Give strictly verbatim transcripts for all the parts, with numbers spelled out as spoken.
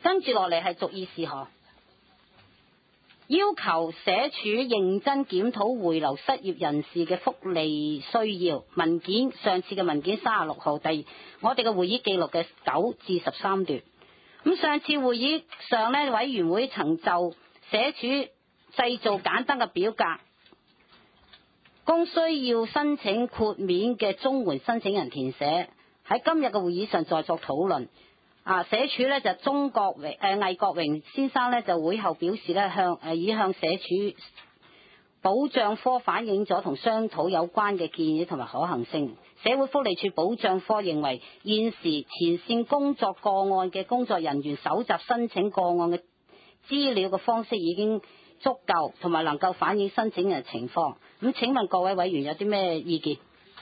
跟住落嚟係續議事項，要求社署認真檢討回流失業人士嘅福利需要。文件上次嘅文件三十六號，第我哋嘅會議記錄嘅九至十三段。咁上次會議上呢，委員會曾就社署製造簡單嘅表格，供需要申請豁免嘅綜援申請人填寫。喺今日嘅會議上再作討論。啊，社署咧就鍾國榮誒魏國榮先生咧就會後表示咧向誒已向社署保障科反映咗同商討有關嘅建議同埋可行性。社會福利署保障科認為現時前線工作個案嘅工作人員搜集申請個案嘅資料嘅方式已經足夠，同埋能夠反映申請人嘅情況。咁請問各位委員有啲咩意見？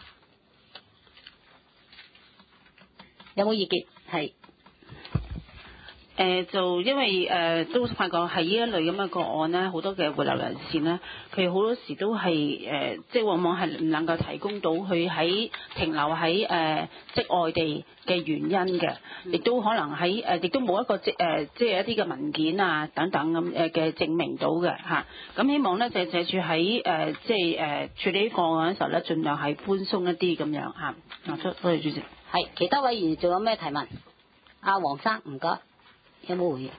有冇意見？係。 誒、呃、就因為誒、呃、都發覺係呢一類咁嘅個案咧，好多嘅回流人士咧，佢好多時都係誒、呃，即係往往係唔能夠提供到佢喺停留喺誒、呃、即外地嘅原因嘅，亦都可能喺誒，亦、呃、都冇一個即誒、呃，即係一啲嘅文件啊等等咁誒嘅證明到嘅嚇。咁、啊、希望咧就社署喺誒即係誒、呃、處理個案嘅時候咧，盡量係寬鬆一啲咁樣嚇。拿出多謝主席。 係其他委員仲有咩提問？阿黃生唔該。有冇回應？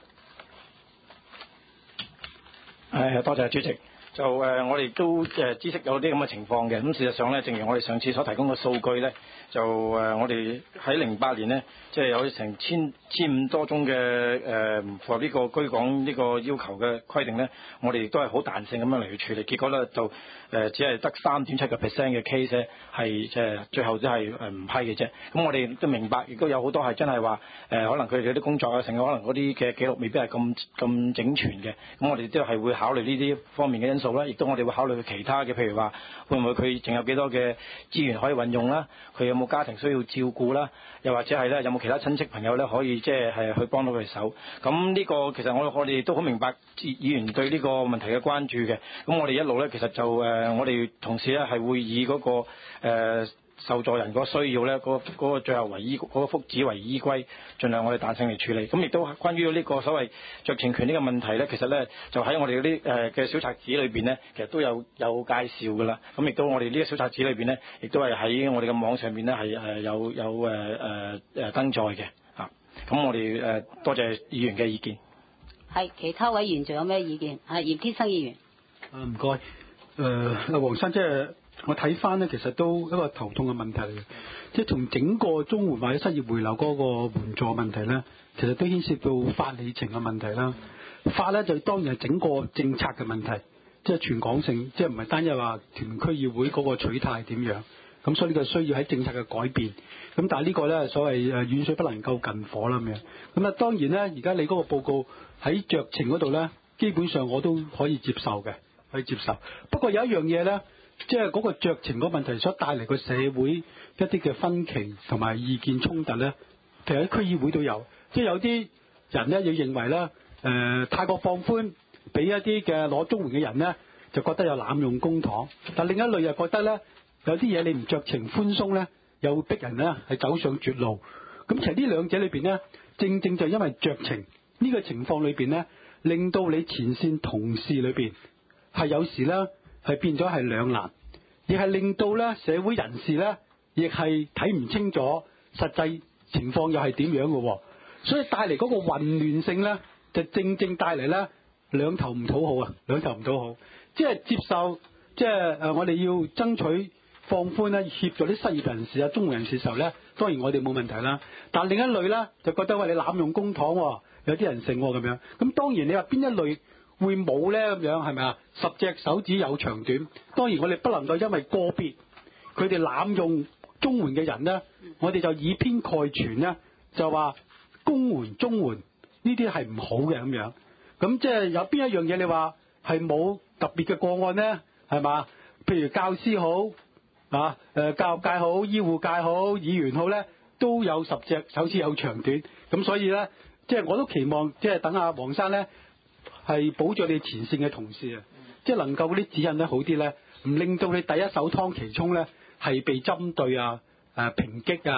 誒，多謝主席。就誒、呃，我哋都誒知悉有啲咁嘅情況嘅。咁事實上咧，正如我哋上次所提供嘅數據咧，就誒、呃、我哋喺零八年咧，即係有成千千五多宗嘅誒唔符合呢個居港呢個要求嘅規定咧，我哋亦都係好彈性咁樣嚟去處理。結果咧就誒、呃、只係得三點七個 percent 嘅 case 咧係即係最後都係誒唔批嘅啫。咁我哋都明白，亦都有好多係真係話誒，可能佢哋啲工作啊，成個可能嗰啲嘅記錄未必係咁咁整全嘅。咁我哋都係會考慮呢啲方面嘅因素。亦都我哋會考慮佢其他嘅，譬如話會唔會佢仲有幾多嘅資源可以運用啦？佢有冇家庭需要照顧啦？又或者係咧有冇其他親戚朋友咧可以即係係去幫到佢手？咁呢個其實我我哋都好明白議員對呢個問題嘅關注嘅。咁我哋一路咧其實就誒、呃、我哋同事咧係會以嗰、那個誒。呃受助人個需要咧，嗰、那、嗰個最後為依嗰、那個福祉為依歸，盡量我哋彈性嚟處理。咁亦都關於呢個所謂酌情權呢個問題咧，其實咧就喺我哋嗰啲誒嘅小冊子裏邊咧，其實都有有介紹㗎啦。咁亦都我哋呢個小冊子裏邊咧，亦都係喺我哋嘅網上邊咧係誒有有誒誒誒登載嘅啊。咁我哋誒、呃、多謝議員嘅意見。 係其他委員仲有咩意見？係葉天生議員。 啊唔該。誒阿黃生即係。我睇翻咧，其實都一個頭痛嘅問題嚟嘅，即係從整個綜援或者失業回流嗰個援助問題咧，其實都牽涉到法理情嘅問題啦。法咧就當然係整個政策嘅問題，即係全港性，即係唔係單一話屯區議會嗰個取態點樣。咁所以呢個需要喺政策嘅改變。咁但係呢個咧所謂誒遠水不能夠近火啦咁樣。咁啊當然咧，而家你嗰個報告喺酌情嗰度咧，基本上我都可以接受嘅，可以接受。不過有一樣嘢咧。即係嗰個酌情嗰問題所帶嚟個社會一啲嘅分歧同埋意見衝突咧，其實喺區議會都有。即係有啲人咧，要認為咧，誒、呃、太過放寬，俾一啲嘅攞綜援嘅人咧，就覺得有濫用公帑。但另一類又覺得咧，有啲嘢你唔酌情寬鬆咧，又會逼人咧係走上絕路。咁其實呢兩者裏邊咧，正正就因為酌情呢個情況裏邊咧，令到你前線同事裏邊係有時咧。係變咗係兩難，亦係令到咧社會人士咧，亦係睇唔清楚實際情況又係點樣嘅，所以帶嚟嗰個混亂性咧，就正正帶嚟咧兩頭唔討好啊，兩頭唔討好，即係接受，即係誒我哋要爭取放寬咧，協助啲失業人士啊、綜援人士嘅時候咧，當然我哋冇問題啦。但另一類咧就覺得喂，你濫用公帑，有啲人性咁樣，咁當然你話邊一類？會冇咧咁樣係咪啊？十隻手指有長短，當然我哋不能夠因為個別佢哋濫用綜援嘅人咧，我哋就以偏概全咧，就話公援綜援呢啲係唔好嘅咁樣。咁即係有邊一樣嘢你話係冇特別嘅個案咧？係嘛？譬如教師好啊，誒教育界好、醫護界好、議員好咧，都有十隻手指有長短。咁所以咧，即係我都期望即係等阿黃生咧。係保障你前線嘅同事啊，即係能夠嗰啲指引得好啲咧，唔令到你第一手湯其沖咧係被針對啊、誒抨擊啊，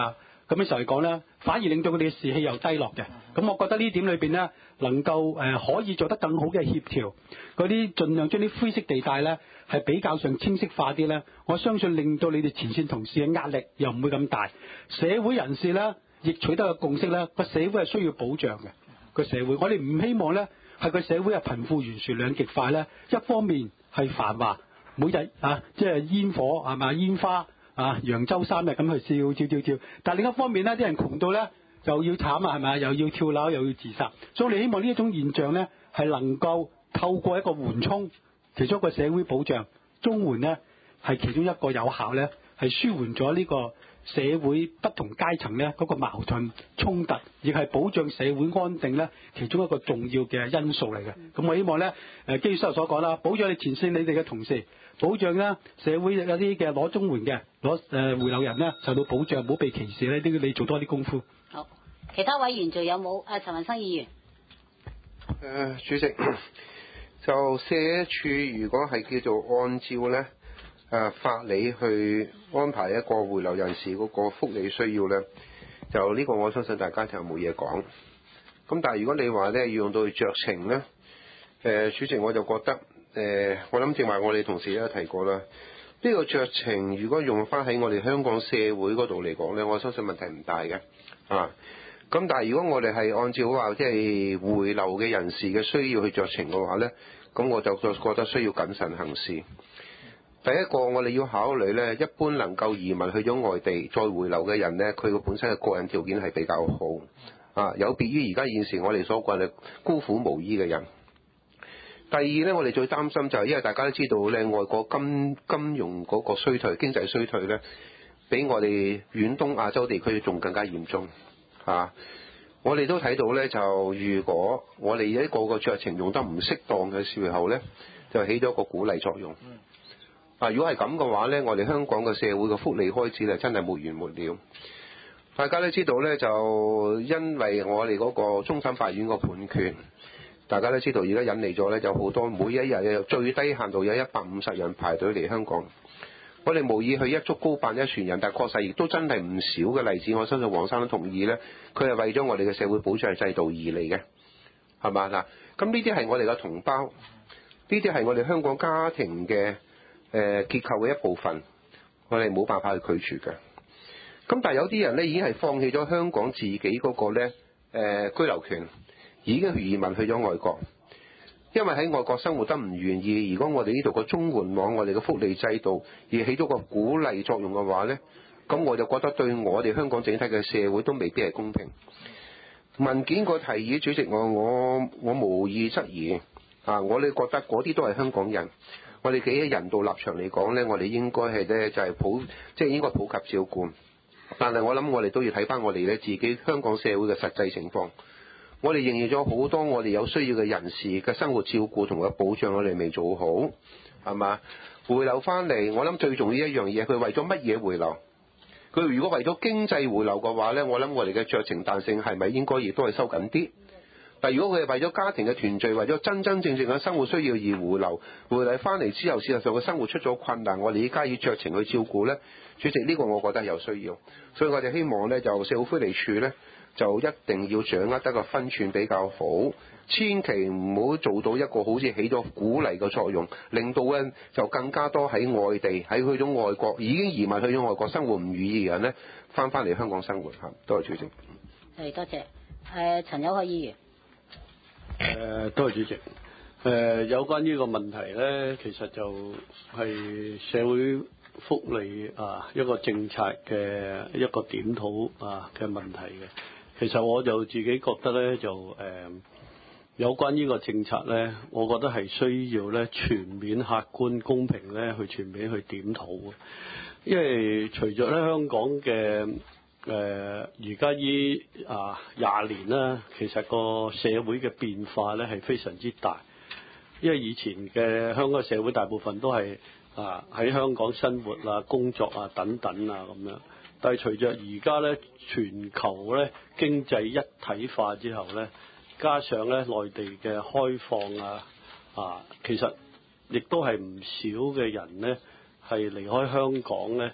咁嘅時候嚟講咧，反而令到佢哋嘅士氣又低落嘅。咁我覺得呢點裏邊咧，能夠誒、呃、可以做得更好嘅協調，嗰啲盡量將啲灰色地帶咧係比較上清晰化啲咧，我相信令到你哋前線同事嘅壓力又唔會咁大，社會人士咧亦取得個共識咧，個社會係需要保障嘅個社會，我哋唔希望咧係個社會係貧富懸殊兩極化咧，一方面係繁華，每日啊即係煙火係嘛煙花。啊，揚州三日咁去笑，照照照。但另一方面呢，啲人窮到咧又要慘啊，係咪？又要跳樓，又要自殺。所以我哋希望呢一種現象咧，係能夠透過一個緩衝，其中一個社會保障，綜援呢係其中一個有效咧，係舒緩咗呢個社會不同階層咧嗰個矛盾衝突，亦係保障社會安定咧其中一個重要嘅因素嚟嘅。咁我希望咧誒，基於收入所講啦，保障你前線你哋嘅同事。保障咧社會有啲嘅攞綜援嘅攞誒回流人咧受到保障，唔好被歧視咧，呢個你做多啲功夫。 好，其他委員仲有冇？誒，陳文生議員。誒、 呃，主席，就社署如果係叫做按照咧誒、呃、法理去安排一個回流人士嗰個福利需要咧，就呢個我相信大家就冇嘢講。咁但係如果你話咧要用到去酌情咧，誒、呃，主席我就覺得。誒、呃，我諗正話我哋同事都提過啦。呢、這個酌情如果用翻喺我哋香港社會嗰度嚟講咧，我相信問題唔大嘅啊。咁但係如果我哋係按照話即係回流嘅人士嘅需要去酌情嘅話咧，咁我就覺得需要謹慎行事。第一個我哋要考慮咧，一般能夠移民去咗外地再回流嘅人咧，佢個本身嘅個人條件係比較好啊，有別於而家現時我哋所講嘅孤苦無依嘅人。第二咧，我哋最擔心就係，因為大家都知道咧，外國金金融嗰個衰退、經濟衰退咧，比我哋遠東亞洲地區仲更加嚴重嚇、啊。我哋都睇到咧，就如果我哋一個個酌情用得唔適當嘅時候咧，就起咗個鼓勵作用。啊，如果係咁嘅話咧，我哋香港嘅社會嘅福利開支咧，真係沒完沒了。大家都知道咧，就因為我哋嗰個終審法院個判決。大家都知道，而家引嚟咗咧，就好多每一日有最低限度有一百五十人排隊嚟香港。我哋無意去一竹篙打一船人，但確實亦都真係唔少嘅例子。我相信黃生都同意咧，佢係為咗我哋嘅社會保障制度而嚟嘅，係嘛嗱？咁呢啲係我哋嘅同胞，呢啲係我哋香港家庭嘅誒、呃、結構嘅一部分，我哋冇辦法去拒絕嘅。咁但係有啲人咧已經係放棄咗香港自己嗰個咧誒、呃、居留權。已經移民去咗外國，因為喺外國生活得唔願意。如果我哋呢度個綜援網、我哋嘅福利制度而起到個鼓勵作用嘅話呢，咁我就覺得對我哋香港整體嘅社會都未必係公平。文件個提議，主席我我我無意質疑啊！我哋覺得嗰啲都係香港人，我哋企喺人道立場嚟講呢，我哋應該係呢，就係普即係應該普及照顧。但係我諗我哋都要睇翻我哋呢自己香港社會嘅實際情況。我哋仍然咗好多我哋有需要嘅人士嘅生活照顧同埋保障，我哋未做好，係嘛？回流翻嚟，我諗最重要一樣嘢，佢為咗乜嘢回流？佢如果為咗經濟回流嘅話呢，我諗我哋嘅酌情彈性係咪應該亦都係收緊啲？但如果佢係為咗家庭嘅團聚，為咗真真正正嘅生活需要而回流，回嚟翻嚟之後，事實上嘅生活出咗困難，我哋依家要酌情去照顧呢？主席呢、呢個我覺得有需要，所以我哋希望呢，就社會福利署呢。就一定要掌握得個分寸比較好，千祈唔好做到一個好似起咗鼓勵嘅作用，令到咧就更加多喺外地喺去咗外國已經移民去咗外國生活唔如意嘅人咧，翻返嚟香港生活嚇。多謝主席。 係多謝。誒，陳友凱議員。 誒，多謝主席。誒、呃，有關呢個問題咧，其實就係社會福利啊一個政策嘅一個檢討啊嘅問題嘅。其實我就自己覺得咧，就誒、呃、有關呢個政策咧，我覺得係需要咧全面、客觀、公平咧去全面去檢討。因為隨着咧香港嘅誒而家依啊廿年啦，其實個社會嘅變化咧係非常之大。因為以前嘅香港社會大部分都係啊喺香港生活啊、工作啊等等啊咁樣。但係隨着而家咧全球咧經濟一體化之後咧，加上咧內地嘅開放啊啊，其實亦都係唔少嘅人咧係離開香港咧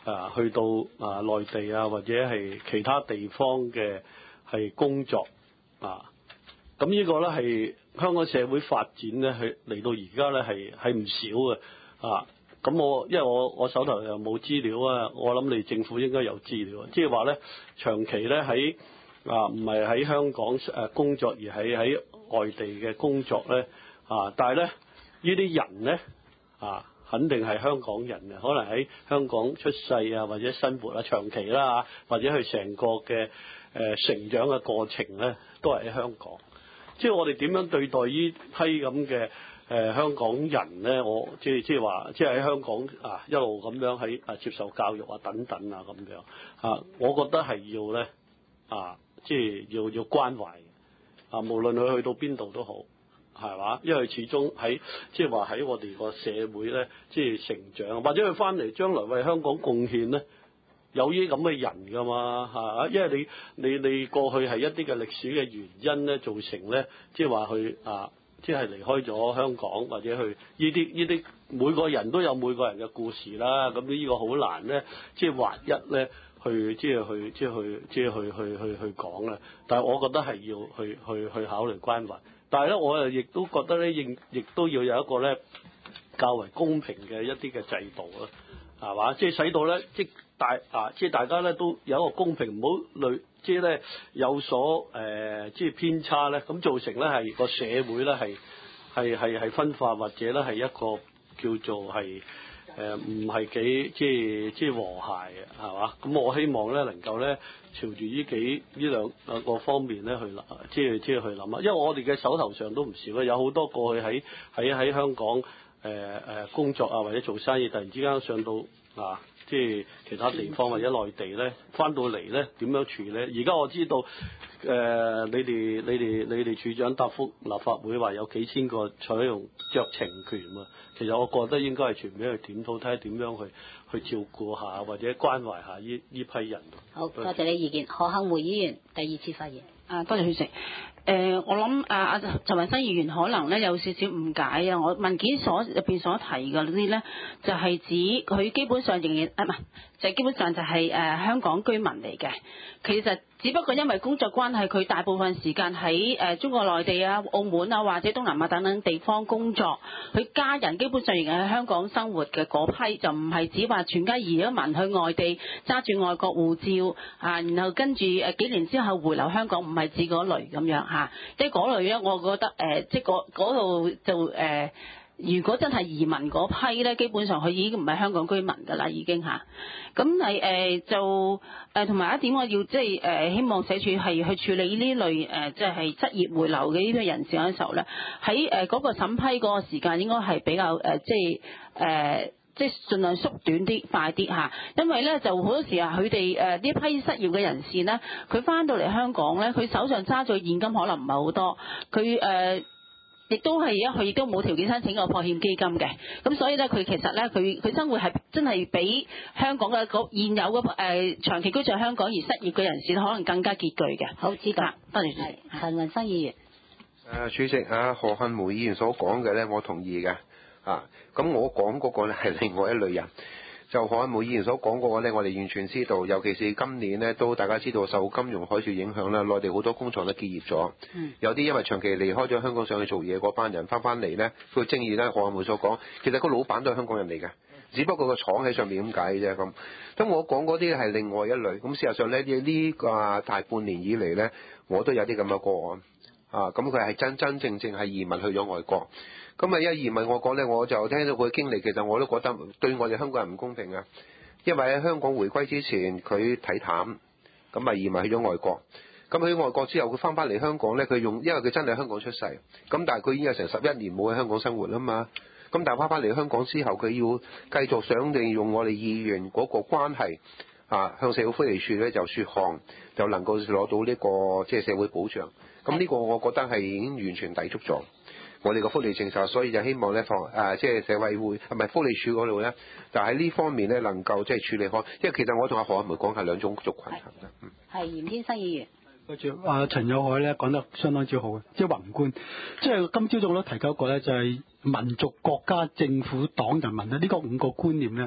啊去到啊內地啊或者係其他地方嘅係工作啊。咁呢個咧係香港社會發展咧，係嚟到而家咧係係唔少嘅啊。咁我因為我我手頭又冇資料啊，我諗你政府應該有資料，即係話咧長期咧喺啊唔係喺香港誒工作，而係喺外地嘅工作咧啊，但係咧呢啲人咧啊肯定係香港人嘅，可能喺香港出世啊或者生活啊長期啦啊，或者佢成個嘅誒成長嘅過程咧都係喺香港。即係我哋點樣對待呢批咁嘅誒香港人咧？我即係即係話，即係喺香港啊一路咁樣喺啊接受教育啊等等啊咁樣啊，我覺得係要咧啊，即係要要關懷啊，無論佢去到邊度都好，係嘛？因為始終喺即係話喺我哋個社會咧，即係成長，或者佢翻嚟將來為香港貢獻咧。有啲咁嘅人㗎嘛嚇，因為你你你過去係一啲嘅歷史嘅原因咧，造成咧，即係話佢啊，即係離開咗香港或者去呢啲呢啲每個人都有每個人嘅故事啦。咁呢個好難咧，即係劃一咧去即係去即係去即係去去去去講啦。但係我覺得係要去去去考慮關懷。但係咧，我又亦都覺得咧，亦亦都要有一個咧較為公平嘅一啲嘅制度啦，係嘛？即係使到咧即大啊！即係大家咧都有一個公平，唔好累，即係咧有所誒、呃，即係偏差咧，咁造成咧係個社會咧係係係係分化，或者咧係一個叫做係誒唔係幾即係即係和諧嘅，係嘛？咁我希望咧能夠咧朝住呢幾呢兩兩個方面咧去諗，即係即係去諗啊！因為我哋嘅手頭上都唔少嘅，有好多過去喺喺喺香港誒誒、呃、工作啊或者做生意，突然之間上到啊〜即係其他地方或者內地咧，翻到嚟咧點樣處理？而家我知道誒、呃，你哋你哋你哋處長答覆立法會話有幾千個採用酌情權喎。其實我覺得應該係全面去檢討，睇下點樣去去照顧下或者關懷下呢呢批人。 好，多謝你意見。何幸梅議員第二次發言。 啊，多謝主席。誒、呃，我諗啊啊陳雲生議員可能咧有少少誤解啊！我文件所入邊所提嘅嗰啲咧，就係、是、指佢基本上仍然啊唔係，就係基本上就係、是、誒、呃、香港居民嚟嘅。其實只不過因為工作關係，佢大部分時間喺誒、呃、中國內地啊、澳門啊或者東南亞等等地方工作，佢家人基本上仍然喺香港生活嘅嗰批，就唔係指話全家移咗民去外地揸住外國護照啊，然後跟住誒幾年之後回流香港，唔係指嗰類咁樣。嚇，即係嗰類咧，我覺得誒、呃，即係嗰度就誒、呃，如果真係移民嗰批咧，基本上佢已經唔係香港居民㗎啦，已經嚇。咁係誒就誒同埋一點，我要即係誒希望社署係去處理呢類誒即係執業回流嘅呢批人士嘅時候咧，喺誒嗰個審批嗰個時間應該係比較誒、呃、即係誒。呃即係盡量縮短啲、快啲嚇，因為咧就好多時啊，佢哋誒呢批失業嘅人士咧，佢翻到嚟香港咧，佢手上揸住現金可能唔係好多，佢誒亦都係而家佢亦都冇條件申請個破欠基金嘅，咁所以咧佢其實咧佢佢生活係真係比香港嘅嗰現有嘅誒、呃、長期居住喺香港而失業嘅人士可能更加拮據嘅。好，資格，多謝主席。 陳雲生議員。 誒主席啊，何幸梅議員所講嘅咧，我同意嘅。啊，咁我講嗰個咧係另外一類人，就何幸梅議員所講嗰個咧，我哋完全知道，尤其是今年咧，都大家知道受金融海嘯影響啦，內地好多工廠都結業咗，嗯、有啲因為長期離開咗香港上去做嘢嗰班人翻翻嚟咧，佢正義咧何幸梅所講，其實個老闆都係香港人嚟嘅，只不過個廠喺上面咁解啫咁。咁我講嗰啲係另外一類，咁事實上咧呢個大半年以嚟咧，我都有啲咁嘅個案，啊，咁佢係真真正正係移民去咗外國。咁啊一移民我講咧，我就聽到佢經歷，其實我都覺得對我哋香港人唔公平啊！因為喺香港回歸之前，佢睇淡，咁啊移民去咗外國。咁去外國之後，佢翻返嚟香港咧，佢用因為佢真係香港出世，咁但係佢已經有成十一年冇喺香港生活啦嘛。咁但係翻返嚟香港之後，佢要繼續想利用我哋議員嗰個關係啊，向社會福利署咧就説項，就能夠攞到呢個即係社會保障。咁呢個我覺得係已經完全抵觸咗我哋個福利政策，所以就希望咧放誒即係社委會係咪福利署嗰度咧，就喺呢方面咧能夠即係處理開，因為其實我同阿何幸梅講係兩種族群嘅。嗯， 係嚴天生議員。 跟住阿陳友凱咧講得相當之好嘅，即係宏觀，即係今朝早我都提及過咧，就係民族、國家、政府、黨、人民咧呢個五個觀念咧，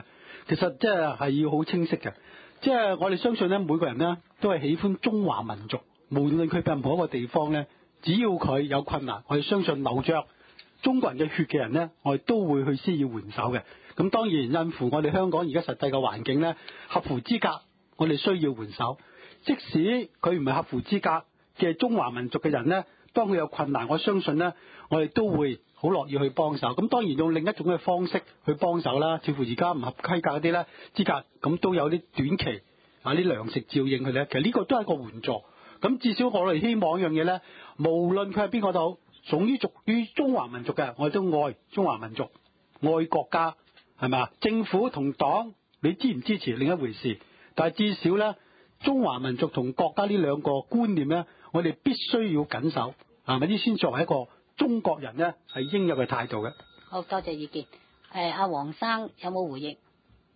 其實即係係要好清晰嘅。即係我哋相信咧，每個人咧都係喜歡中華民族，無論佢任何一個地方咧，只要佢有困難，我哋相信流着中國人嘅血嘅人咧，我哋都會去施以援手嘅。咁當然因乎我哋香港而家實際嘅環境咧，合乎資格，我哋需要援手。即使佢唔係合乎資格嘅中華民族嘅人咧，當佢有困難，我相信咧，我哋都會好樂意去幫手。咁當然用另一種嘅方式去幫手啦，似乎而家唔合規格嗰啲咧資格，咁都有啲短期啊啲糧食照應佢咧。其實呢個都係一個援助。咁至少我哋希望一樣嘢咧，無論佢係邊個都好，屬於屬於中華民族嘅，我哋都愛中華民族，愛國家，係咪啊？政府同黨你支唔支持另一回事，但係至少咧，中華民族同國家呢兩個觀念咧，我哋必須要緊守，係咪？呢先作為一個中國人咧係應有嘅態度嘅。 好多謝意見。誒，阿黃生有冇回應？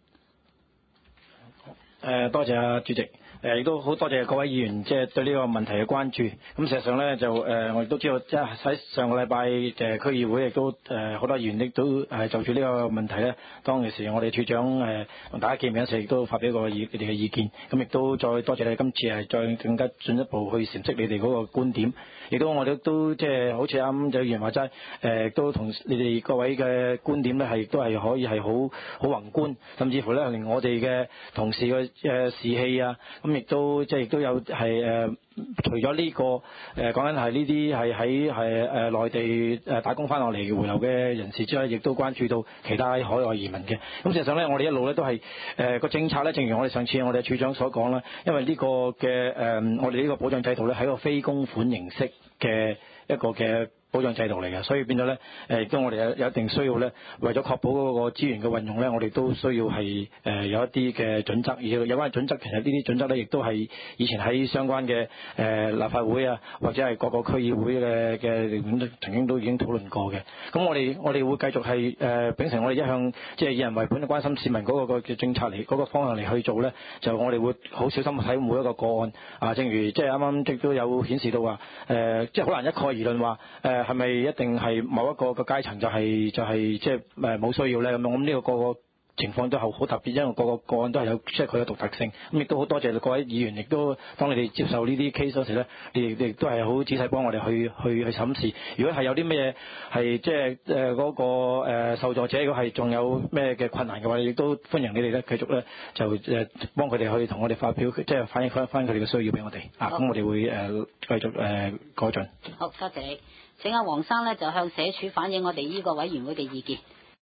誒，多謝啊主席。誒亦都好多謝各位議員即係對呢個問題嘅關注。咁事實上咧就誒我亦都知道，即係喺上個禮拜嘅區議會亦都誒好多議員亦都誒就住呢個問題咧，當其時我哋處長誒同大家見面嗰時亦都發表過意佢哋嘅意見。咁亦都再多謝你今次係再更加進一步去闡釋你哋嗰個觀點。亦都我哋都即係好似啱啱有議員話齋，誒都同你哋各位嘅觀點咧係亦都係可以係好好宏觀，甚至乎咧令我哋嘅同事嘅誒士氣啊。咁亦都即係亦都有係誒、呃，除咗呢、這個誒講緊係呢啲係喺係誒內地誒打工翻落嚟回流嘅人士之外，亦都關注到其他海外移民嘅。咁事實上咧，我哋一路咧都係誒個政策咧，正如我哋上次我哋處長所講啦，因為呢個嘅誒、呃、我哋呢個保障制度咧係一個非供款形式嘅一個嘅保障制度嚟嘅，所以變咗咧誒，亦都我哋有有一定需要咧，為咗確保嗰個資源嘅運用咧，我哋都需要係誒、呃、有一啲嘅準則，而有關嘅準則其實呢啲準則咧，亦都係以前喺相關嘅誒、呃、立法會啊，或者係各個區議會嘅嘅曾經都已經討論過嘅。咁我哋我哋會繼續係誒、呃、秉承我哋一向即係以人為本，關心市民嗰個嘅政策嚟嗰、嗰個方向嚟去做咧，就我哋會好小心睇每一個個案啊。正如即係啱啱亦都有顯示到話誒、呃，即係好難一概而論話誒。呃係咪一定係某一個個階層就係就係即係誒冇需要咧？咁我諗呢個個個情況都係好特別，因為個個個案都係有即係佢嘅獨特性。咁亦都好多謝各位議員，亦都當你哋接受呢啲 case 嗰時咧，你哋亦都係好仔細幫我哋去去去審視。如果係有啲咩係即係誒嗰個誒受助者，如果係仲有咩嘅困難嘅話，亦都歡迎你哋咧繼續咧就誒幫佢哋去同我哋發表，即係反映翻翻佢哋嘅需要俾我哋。啊，咁我哋會誒繼續誒改進。 好，多謝你。請阿黃生咧就向社署反映我哋呢個委員會嘅意見。